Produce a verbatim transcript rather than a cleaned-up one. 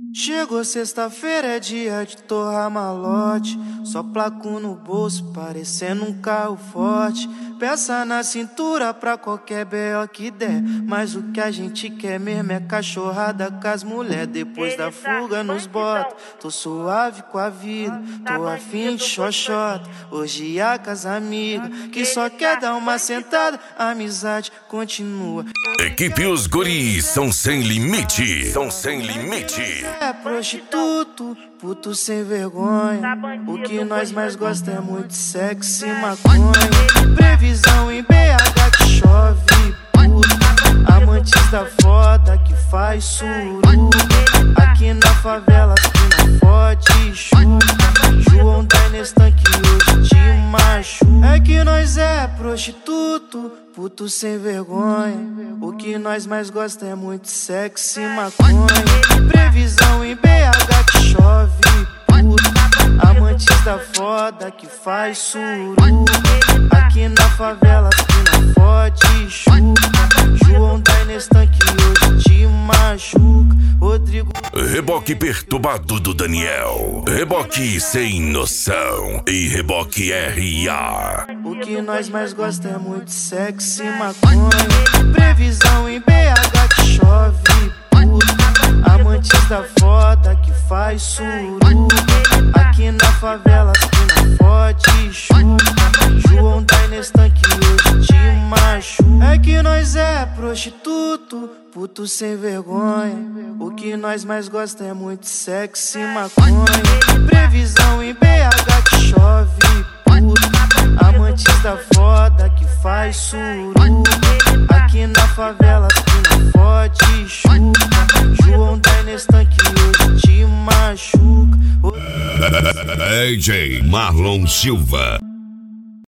Chegou sexta-feira, é dia de torrar malote. Só placo no bolso, parecendo um carro forte. Peça na cintura pra qualquer B O que der. Mas o que a gente quer mesmo é cachorrada com as mulher. Depois da fuga nos bota, tô suave com a vida. Tô afim de xoxota, hoje a com as amigas. Que só quer dar uma sentada, a amizade continua. Equipe Os Guris são sem limite. São sem limite. É prostituto, puto sem vergonha. O que nós mais gosta é muito sexo e maconha. Previsão em B H que chove, puto. Amantes da foda que faz suruba. Aqui na favela que não fode chupa. João da Nestan que hoje te machuca. É que nós é prostituto, puto sem vergonha. O que nós mais gosta é muito sexo e maconha. Previsão em B H que chove, puto. Amantes da foda que faz suruba. Aqui na favela que não fode chupa. João da Nestan que hoje te machuca. Rodrigo Reboque perturbado do Daniel. Reboque sem noção. E reboque R A. O que nós mais gosta é muito sexo e maconha. Previsão em B H que chove, puto. Amantes da foda que faz suruba. Aqui na favela que não fode chupa. João da Nestan que hoje te machuca. É que nós é prostituto, puto sem vergonha. O que nós mais gosta é muito sexo e maconha. Previsão em B H que chove, puto. Amantes da foda que faz suruba. Aqui na favela que não fode chupa. João da Nestan que hoje te machuca. D J Marlon Silva.